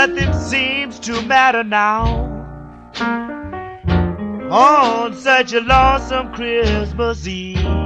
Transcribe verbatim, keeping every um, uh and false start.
nothing seems to matter now. On such a lonesome Christmas Eve.